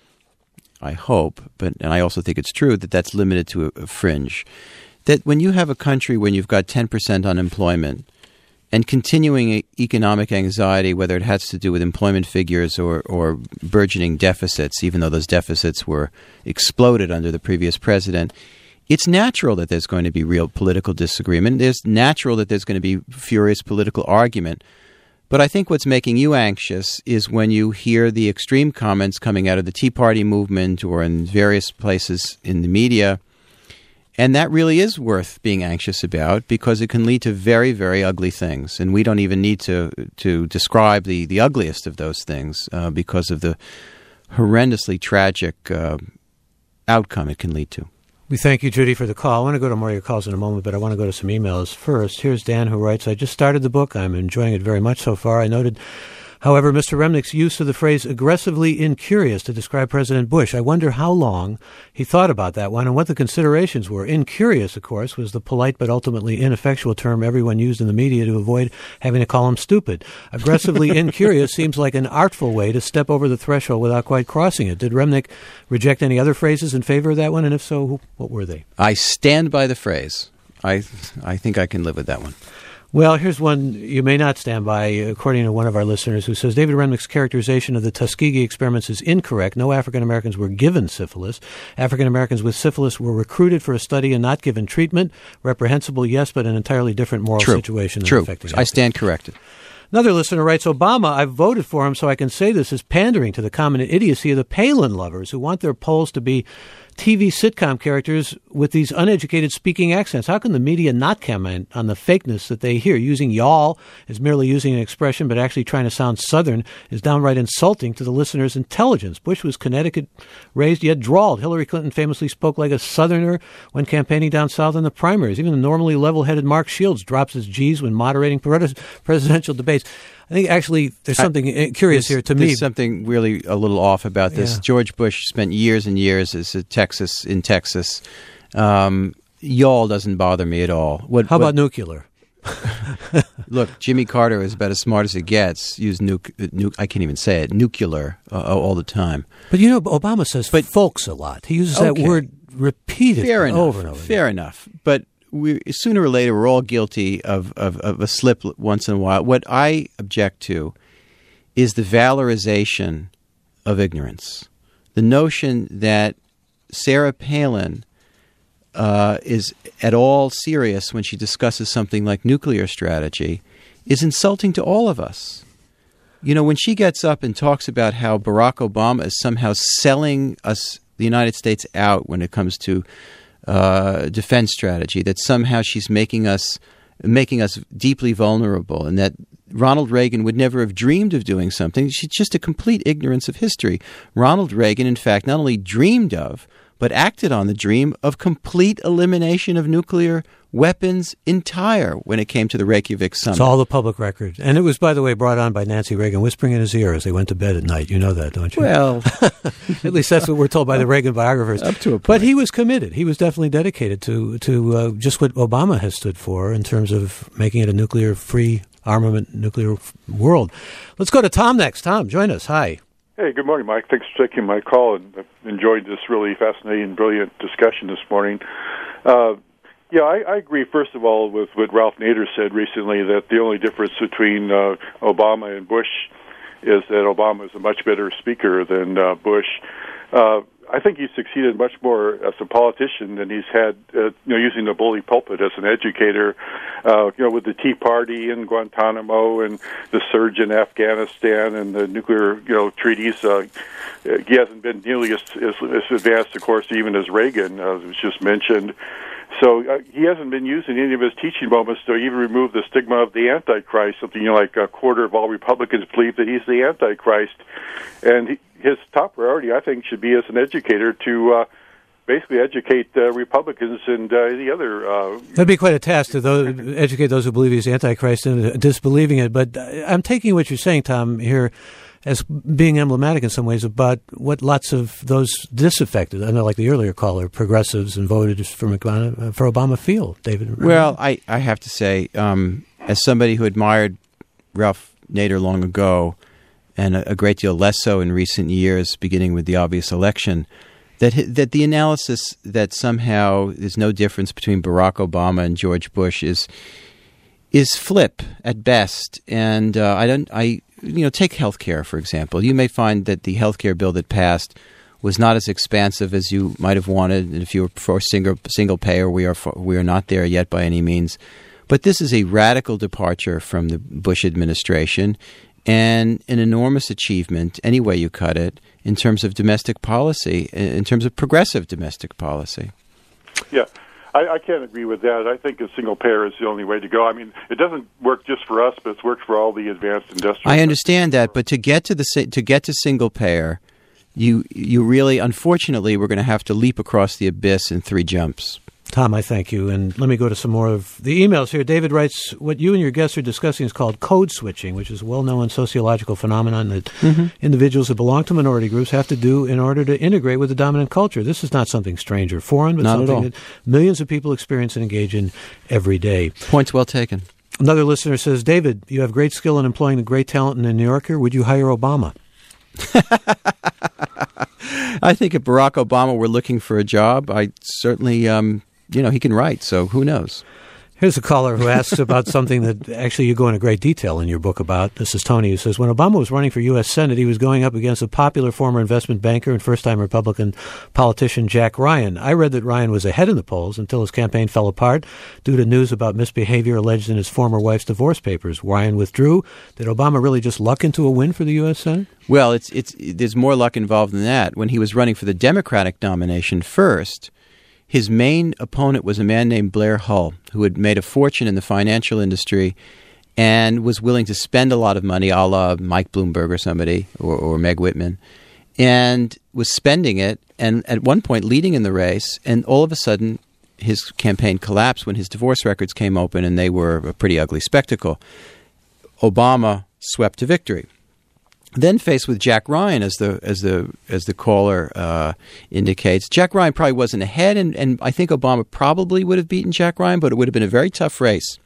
I hope, but and I also think it's true that that's limited to a, a fringe. That when you have a country when you've got ten percent unemployment and continuing economic anxiety, whether it has to do with employment figures or, or burgeoning deficits, even though those deficits were exploded under the previous president, it's natural that there's going to be real political disagreement. It's natural that there's going to be furious political argument. But I think what's making you anxious is when you hear the extreme comments coming out of the Tea Party movement or in various places in the media. And that really is worth being anxious about because it can lead to very, very ugly things. And we don't even need to to describe the, the ugliest of those things uh, because of the horrendously tragic uh, outcome it can lead to. We thank you, Judy, for the call. I want to go to more of your calls in a moment, but I want to go to some emails first. Here's Dan, who writes, I just started the book. I'm enjoying it very much so far. I noted, however, Mister Remnick's use of the phrase aggressively incurious to describe President Bush. I wonder how long he thought about that one and what the considerations were. Incurious, of course, was the polite but ultimately ineffectual term everyone used in the media to avoid having to call him stupid. Aggressively incurious seems like an artful way to step over the threshold without quite crossing it. Did Remnick reject any other phrases in favor of that one? And if so, what were they? I stand by the phrase. I I think I can live with that one. Well, here's one you may not stand by, according to one of our listeners, who says David Remnick's characterization of the Tuskegee experiments is incorrect. No African Americans were given syphilis. African Americans with syphilis were recruited for a study and not given treatment. Reprehensible, yes, but an entirely different moral True. situation. True. Affecting I stand corrected. Another listener writes, Obama, I've voted for him, so I can say this is pandering to the common idiocy of the Palin lovers who want their polls to be T V sitcom characters with these uneducated speaking accents. How can the media not comment on the fakeness that they hear? Using y'all is merely using an expression, but actually trying to sound Southern is downright insulting to the listener's intelligence. Bush was Connecticut-raised, yet drawled. Hillary Clinton famously spoke like a Southerner when campaigning down south in the primaries. Even the normally level-headed Mark Shields drops his G's when moderating presidential debates. I think actually there's something I, curious here to me. me. There's something really a little off about this. Yeah. George Bush spent years and years as a Texas in Texas. Um, y'all doesn't bother me at all. What, How what, about nuclear? Look, Jimmy Carter is about as smart as it gets. Use nuke, nuke I can't even say it. Nuclear uh, all the time. But you know, Obama says but, folks a lot. He uses okay. that word repeatedly Fair enough. over and over. Fair again. enough. But we sooner or later we're all guilty of, of, of a slip once in a while. What I object to is the valorization of ignorance. The notion that Sarah Palin uh, is at all serious when she discusses something like nuclear strategy is insulting to all of us. You know, when she gets up and talks about how Barack Obama is somehow selling us, the United States, out when it comes to uh, defense strategy, that somehow she's making us making us deeply vulnerable, and that Ronald Reagan would never have dreamed of doing something. She's just a complete ignorance of history. Ronald Reagan, in fact, not only dreamed of, but acted on the dream of complete elimination of nuclear weapons entire when it came to the Reykjavik summit. It's all the public record. And it was, by the way, brought on by Nancy Reagan whispering in his ear as they went to bed at night. You know that, don't you? Well, at least that's what we're told by the Reagan biographers. Up to a point. But he was committed. He was definitely dedicated to, to uh, just what Obama has stood for in terms of making it a nuclear-free armament, nuclear world. Let's go to Tom next. Tom, join us. Hi. Hey, good morning, Mike. Thanks for taking my call, and I've enjoyed this really fascinating, brilliant discussion this morning. Uh, yeah, I, I agree, first of all, with what Ralph Nader said recently, that the only difference between uh, Obama and Bush is that Obama is a much better speaker than uh, Bush. Uh, I think he's succeeded much more as a politician than he's had, uh, you know, using the bully pulpit as an educator. Uh, you know, with the Tea Party and Guantanamo and the surge in Afghanistan and the nuclear, you know, treaties. Uh, he hasn't been nearly as, as, as advanced, of course, even as Reagan, uh, was just mentioned. So uh, he hasn't been using any of his teaching moments to even remove the stigma of the Antichrist. Something, you know, like a quarter of all Republicans believe that he's the Antichrist, and he, his top priority, I think, should be as an educator to uh, basically educate uh, Republicans and uh, the other. Uh, That'd be quite a task to those, educate those who believe he's Antichrist and disbelieving it. But I'm taking what you're saying, Tom, here as being emblematic in some ways about what lots of those disaffected, I know like the earlier caller, progressives and voters for, McDonough, for Obama feel, David. Well, I, I have to say, um, as somebody who admired Ralph Nader long ago, and a, a great deal less so in recent years, beginning with the obvious election, that that the analysis that somehow there's no difference between Barack Obama and George Bush is is flip at best. And uh, I don't, I you know, take healthcare for example. You may find that the healthcare bill that passed was not as expansive as you might have wanted. And if you were for single single payer, we are for, we are not there yet by any means. But this is a radical departure from the Bush administration, and an enormous achievement, any way you cut it, in terms of domestic policy, in terms of progressive domestic policy. Yeah, I, I can't agree with that. I think a single payer is the only way to go. I mean, it doesn't work just for us, but it's worked for all the advanced industrial. I understand that, but to get to the to get to single payer, you you really, unfortunately, we're going to have to leap across the abyss in three jumps. Tom, I thank you. And let me go to some more of the emails here. David writes, what you and your guests are discussing is called code switching, which is a well-known sociological phenomenon that mm-hmm. individuals that belong to minority groups have to do in order to integrate with the dominant culture. This is not something strange or foreign, but not something that millions of people experience and engage in every day. Points well taken. Another listener says, David, you have great skill in employing a great talent in a New Yorker. Would you hire Obama? I think if Barack Obama were looking for a job, I certainly... Um, You know, he can write, so who knows? Here's a caller who asks about something that actually you go into great detail in your book about. This is Tony, who says, when Obama was running for U S Senate, he was going up against a popular former investment banker and first-time Republican politician Jack Ryan. I read that Ryan was ahead in the polls until his campaign fell apart due to news about misbehavior alleged in his former wife's divorce papers. Ryan withdrew. Did Obama really just luck into a win for the U S Senate? Well, it's it's there's more luck involved than that. When he was running for the Democratic nomination first, his main opponent was a man named Blair Hull, who had made a fortune in the financial industry and was willing to spend a lot of money, a la Mike Bloomberg or somebody, or, or Meg Whitman, and was spending it and at one point leading in the race. And all of a sudden, his campaign collapsed when his divorce records came open, and they were a pretty ugly spectacle. Obama swept to victory. Then faced with Jack Ryan, as the as the as the caller uh, indicates, Jack Ryan probably wasn't ahead, and, and I think Obama probably would have beaten Jack Ryan, but it would have been a very tough race.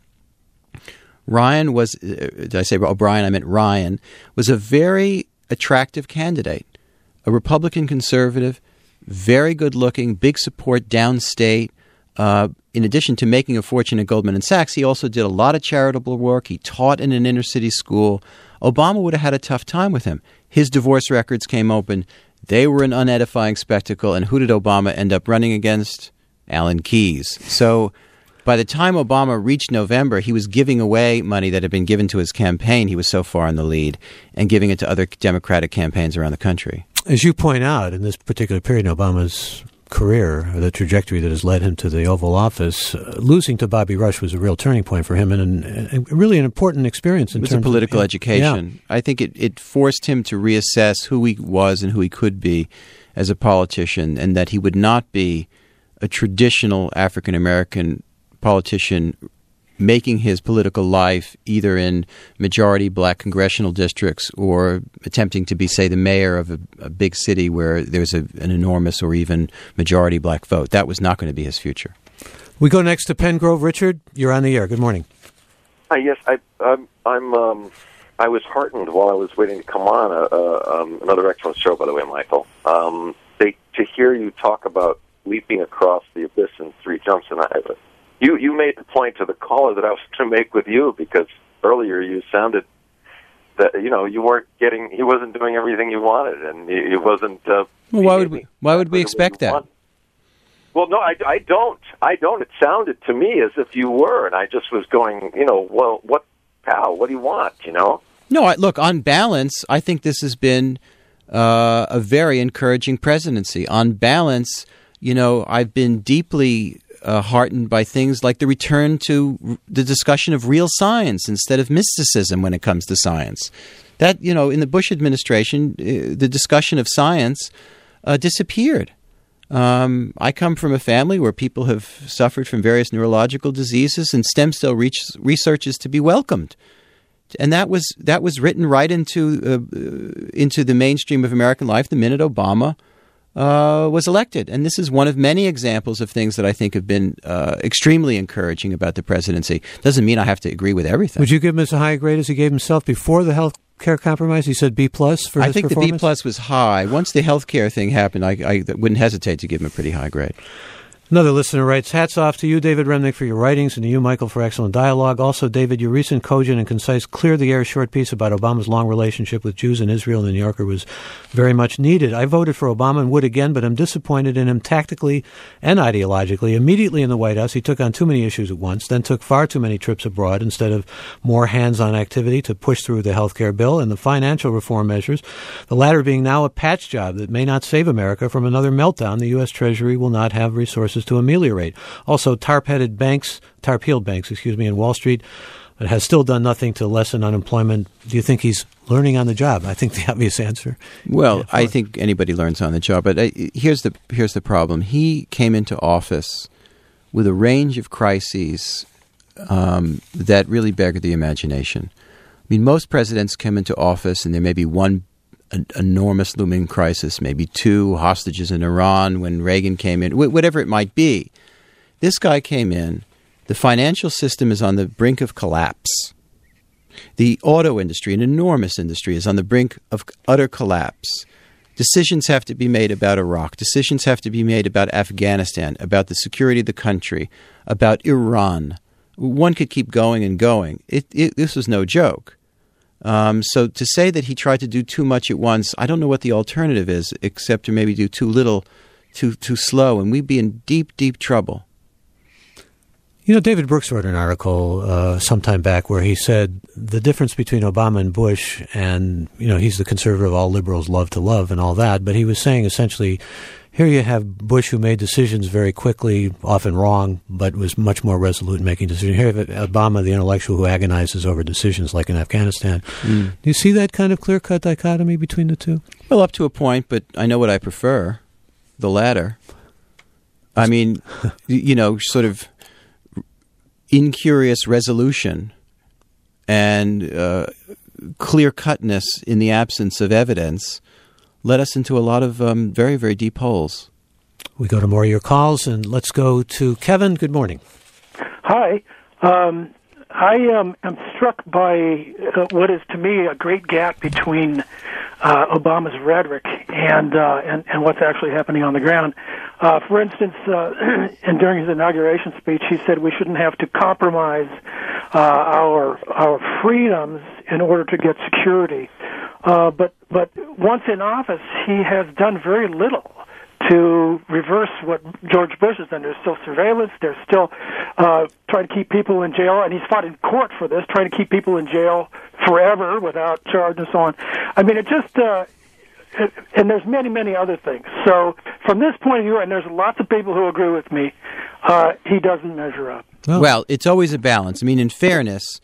Ryan was, uh, did I say O'Brien? I meant Ryan, was a very attractive candidate, a Republican conservative, very good looking, big support downstate. Uh, in addition to making a fortune at Goldman and Sachs, he also did a lot of charitable work. He taught in an inner city school. Obama would have had a tough time with him. His divorce records came open. They were an unedifying spectacle. And who did Obama end up running against? Alan Keyes. So by the time Obama reached November, he was giving away money that had been given to his campaign. He was so far in the lead, and giving it to other Democratic campaigns around the country. As you point out, in this particular period in Obama's career, the trajectory that has led him to the Oval Office, uh, losing to Bobby Rush was a real turning point for him, and, an, and really an important experience in terms of... It was a political of, education. Yeah. I think it, it forced him to reassess who he was and who he could be as a politician, and that he would not be a traditional African-American politician making his political life either in majority black congressional districts or attempting to be, say, the mayor of a, a big city where there's a, an enormous or even majority black vote. That was not going to be his future. We go next to Penn Grove. Richard, you're on the air. Good morning. Hi, yes, I, I'm. I'm um, I was heartened while I was waiting to come on. Uh, uh, um, another excellent show, by the way, Michael. Um, they, to hear you talk about leaping across the abyss in three jumps, and I. You you made the point to the caller that I was going to make with you, because earlier you sounded that you know you weren't getting, he wasn't doing everything you wanted, and he, he wasn't. Uh, well, why would we? Why would we expect that? Wanted. Well, no, I, I don't. I don't. It sounded to me as if you were, and I just was going, you know, well, what, pal? What do you want? You know? No, I, look. On balance, I think this has been uh, a very encouraging presidency. On balance, you know, I've been deeply Uh, heartened by things like the return to r- the discussion of real science instead of mysticism when it comes to science. That, you know, in the Bush administration, uh, the discussion of science uh, disappeared. Um, I come from a family where people have suffered from various neurological diseases, and stem cell re- research is to be welcomed. And that was that was written right into uh, into the mainstream of American life the minute Obama Uh, was elected. And this is one of many examples of things that I think have been uh, extremely encouraging about the presidency. Doesn't mean I have to agree with everything. Would you give him as a high grade as he gave himself before the health care compromise? He said B plus for I his think performance? the B plus was high. Once the health care thing happened, I, I wouldn't hesitate to give him a pretty high grade. Another listener writes, hats off to you, David Remnick, for your writings, and to you, Michael, for excellent dialogue. Also, David, your recent cogent and concise, clear-the-air short piece about Obama's long relationship with Jews in Israel in the New Yorker was very much needed. I voted for Obama and would again, but I'm disappointed in him tactically and ideologically. Immediately in the White House, he took on too many issues at once, then took far too many trips abroad instead of more hands-on activity to push through the health care bill and the financial reform measures, the latter being now a patch job that may not save America from another meltdown the U S. Treasury will not have resources to ameliorate. Also, tarp-headed banks, tarp-heeled banks, excuse me, in Wall Street uh, has still done nothing to lessen unemployment. Do you think he's learning on the job? I think the obvious answer. Well, yeah, I think anybody learns on the job. But uh, here's the here's the problem. He came into office with a range of crises um, that really beggar the imagination. I mean, most presidents come into office and there may be one an enormous looming crisis, maybe two hostages in Iran when Reagan came in, wh- whatever it might be. This guy came in. The financial system is on the brink of collapse. The auto industry, an enormous industry, is on the brink of utter collapse. Decisions have to be made about Iraq. Decisions have to be made about Afghanistan, about the security of the country, about Iran. One could keep going and going. It, it, this was no joke. Um, so to say that he tried to do too much at once, I don't know what the alternative is, except to maybe do too little, too too slow, and we'd be in deep, deep trouble. You know, David Brooks wrote an article uh, some time back where he said the difference between Obama and Bush, and, you know, he's the conservative all liberals love to love and all that, but he was saying essentially, here you have Bush who made decisions very quickly, often wrong, but was much more resolute in making decisions. Here you have Obama, the intellectual who agonizes over decisions like in Afghanistan. Mm. Do you see that kind of clear-cut dichotomy between the two? Well, up to a point, but I know what I prefer, the latter. I mean, you know, sort of incurious resolution and uh, clear-cutness in the absence of evidence led us into a lot of um, very, very deep holes. We go to more of your calls, and let's go to Kevin. Good morning. Hi. Um, I um, am struck by uh, what is to me a great gap between uh, Obama's rhetoric and, uh, and and what's actually happening on the ground. Uh, for instance, uh, and during his inauguration speech, he said we shouldn't have to compromise uh, our our freedoms in order to get security. Uh, but but once in office, he has done very little to reverse what George Bush has done. There's still surveillance. There's still uh, trying to keep people in jail, and he's fought in court for this, trying to keep people in jail forever without charge and so on. I mean, it just, uh, it, and there's many, many other things. So from this point of view, and there's lots of people who agree with me, uh, he doesn't measure up. Well, well, it's always a balance. I mean, in fairness,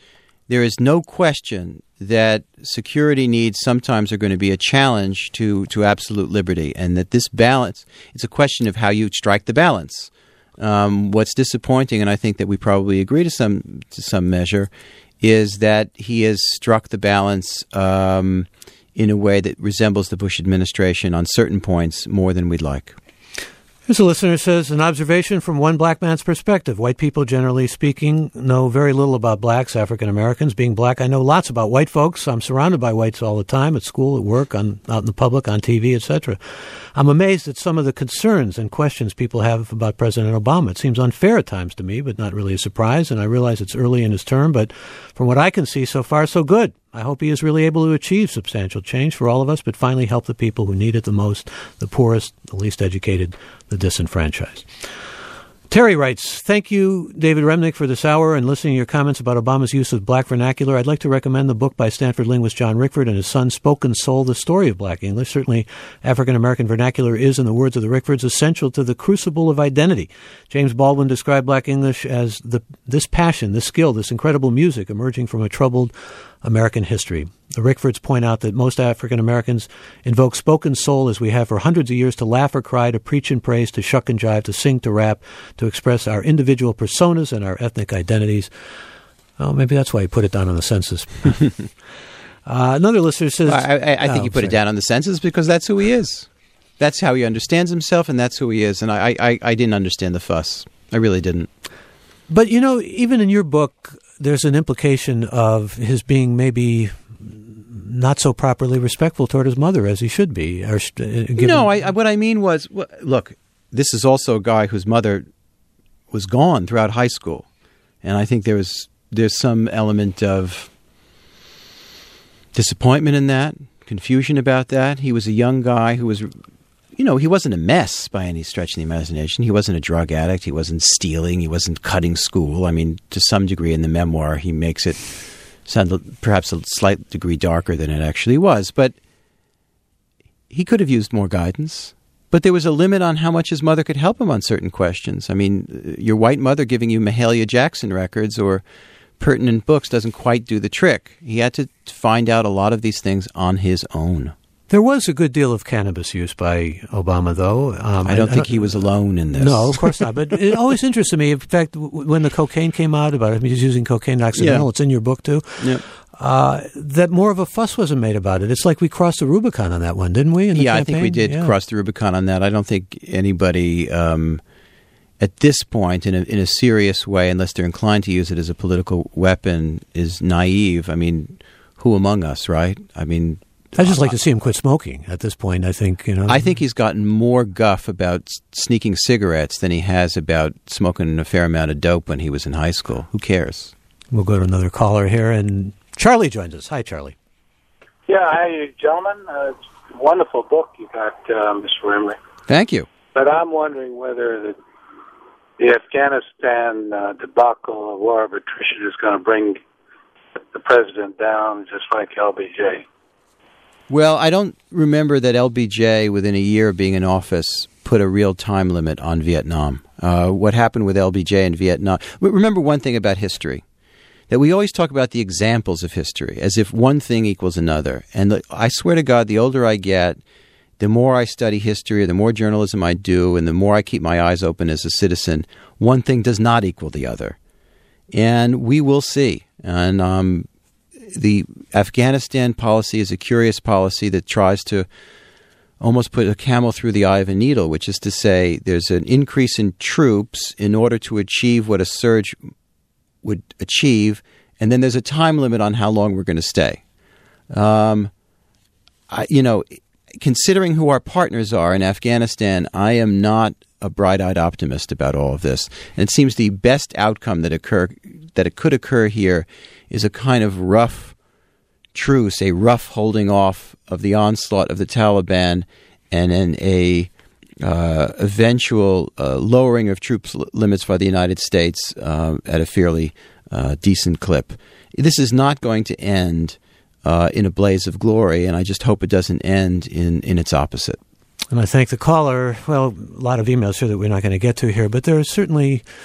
there is no question that security needs sometimes are going to be a challenge to, to absolute liberty, and that this balance, it's a question of how you strike the balance. Um, what's disappointing, and I think that we probably agree to some to some measure, is that he has struck the balance um, in a way that resembles the Bush administration on certain points more than we'd like. Here's a listener who says, an observation from one black man's perspective. White people, generally speaking, know very little about blacks, African Americans. Being black, I know lots about white folks. I'm surrounded by whites all the time, at school, at work, on, out in the public, on T V, et cetera. I'm amazed at some of the concerns and questions people have about President Obama. It seems unfair at times to me, but not really a surprise. And I realize it's early in his term, but from what I can see, so far, so good. I hope he is really able to achieve substantial change for all of us, but finally help the people who need it the most, the poorest, the least educated, the disenfranchised. Terry writes, thank you, David Remnick, for this hour and listening to your comments about Obama's use of black vernacular. I'd like to recommend the book by Stanford linguist John Rickford and his son, Spoken Soul, The Story of Black English. Certainly, African-American vernacular is, in the words of the Rickfords, essential to the crucible of identity. James Baldwin described Black English as the this passion, this skill, this incredible music emerging from a troubled American history. The Rickfords point out that most African Americans invoke spoken soul as we have for hundreds of years to laugh or cry, to preach and praise, to shuck and jive, to sing, to rap, to express our individual personas and our ethnic identities. Oh, maybe that's why he put it down on the census. uh, another listener says... I, I, I think oh, he put sorry. it down on the census because that's who he is. That's how he understands himself, and that's who he is. And I, I, I didn't understand the fuss. I really didn't. But, you know, even in your book, there's an implication of his being maybe not so properly respectful toward his mother as he should be. Or, uh, given... No, I, I, what I mean was, well, look, this is also a guy whose mother was gone throughout high school. And I think there was there's some element of disappointment in that, confusion about that. He was a young guy who was... You know, he wasn't a mess by any stretch of the imagination. He wasn't a drug addict. He wasn't stealing. He wasn't cutting school. I mean, to some degree in the memoir, he makes it sound perhaps a slight degree darker than it actually was. But he could have used more guidance. But there was a limit on how much his mother could help him on certain questions. I mean, your white mother giving you Mahalia Jackson records or pertinent books doesn't quite do the trick. He had to find out a lot of these things on his own. There was a good deal of cannabis use by Obama, though. Um, I don't and, think uh, he was alone in this. No, of course not. But it always interested me. In fact, w- when the cocaine came out about him, he's using cocaine accidental. Yeah. It's in your book, too. Yeah. Uh, that more of a fuss wasn't made about it. It's like we crossed the Rubicon on that one, didn't we? In the yeah, campaign? I think we did yeah. cross the Rubicon on that. I don't think anybody um, at this point, in a, in a serious way, unless they're inclined to use it as a political weapon, is naive. I mean, who among us, right? I mean... I'd just like to see him quit smoking at this point, I think. you know. I think he's gotten more guff about s- sneaking cigarettes than he has about smoking a fair amount of dope when he was in high school. Who cares? We'll go to another caller here, and Charlie joins us. Hi, Charlie. Yeah, hi, gentlemen. Uh, it's a wonderful book you got, uh, Mister Remley. Thank you. But I'm wondering whether the, the Afghanistan uh, debacle or war of attrition is going to bring the president down just like L B J. Well, I don't remember that L B J, within a year of being in office, put a real time limit on Vietnam. Uh, what happened with L B J in Vietnam... Remember one thing about history, that we always talk about the examples of history as if one thing equals another. And the, I swear to God, the older I get, the more I study history, the more journalism I do, and the more I keep my eyes open as a citizen, one thing does not equal the other. And we will see. And... um the Afghanistan policy is a curious policy that tries to almost put a camel through the eye of a needle, which is to say there's an increase in troops in order to achieve what a surge would achieve, and then there's a time limit on how long we're going to stay. Um, I, you know, considering who our partners are in Afghanistan, I am not a bright-eyed optimist about all of this. And it seems the best outcome that occur that it could occur here is a kind of rough truce, a rough holding off of the onslaught of the Taliban, and then a uh, eventual uh, lowering of troops l- limits by the United States uh, at a fairly uh, decent clip. This is not going to end uh, in a blaze of glory, and I just hope it doesn't end in, in its opposite. And I thank the caller. Well, a lot of emails here that we're not going to get to here, but there are certainly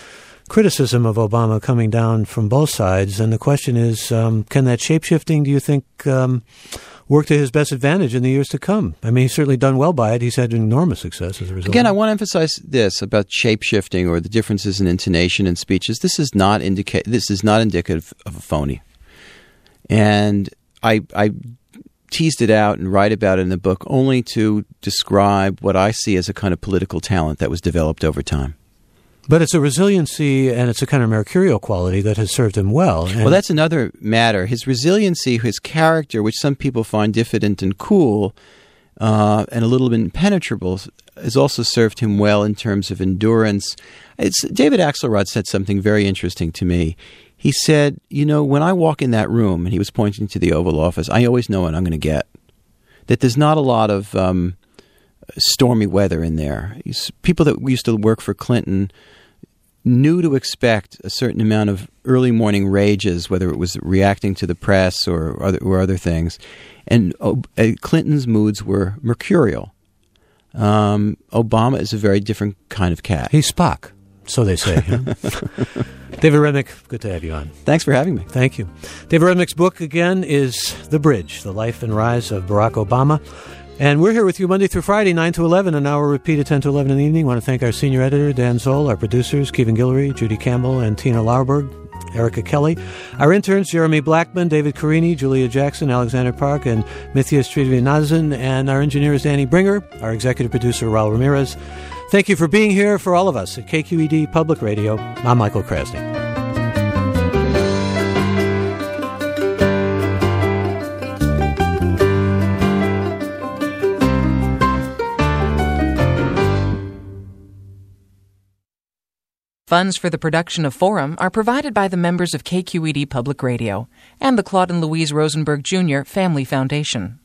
criticism of Obama coming down from both sides. And the question is, um, can that shape-shifting, do you think, um, work to his best advantage in the years to come? I mean, he's certainly done well by it. He's had enormous success as a result. Again, I want to emphasize this about shape-shifting or the differences in intonation in speeches. This is not indica- This is not indicative of a phony. And I, I teased it out and write about it in the book only to describe what I see as a kind of political talent that was developed over time. But it's a resiliency and it's a kind of mercurial quality that has served him well. And well, that's another matter. His resiliency, his character, which some people find diffident and cool uh, and a little bit impenetrable, has also served him well in terms of endurance. It's, David Axelrod said something very interesting to me. He said, you know, when I walk in that room, and he was pointing to the Oval Office, I always know what I'm going to get. That there's not a lot of um, stormy weather in there. He's, people that used to work for Clinton knew to expect a certain amount of early morning rages, whether it was reacting to the press or other, or other things. And uh, Clinton's moods were mercurial. Um, Obama is a very different kind of cat. He's Spock, so they say. Huh? David Remnick, good to have you on. Thanks for having me. Thank you. David Remnick's book, again, is The Bridge, The Life and Rise of Barack Obama. And we're here with you Monday through Friday, nine to eleven, an hour repeat at ten to eleven in the evening. I want to thank our senior editor, Dan Zoll, our producers, Kevin Guillory, Judy Campbell, and Tina Lauerberg, Erica Kelly. Our interns, Jeremy Blackman, David Carini, Julia Jackson, Alexander Park, and Mithias Trivanazan. And our engineer is Danny Bringer, our executive producer, Raul Ramirez. Thank you for being here for all of us at K Q E D Public Radio. I'm Michael Krasny. Funds for the production of Forum are provided by the members of K Q E D Public Radio and the Claude and Louise Rosenberg Junior Family Foundation.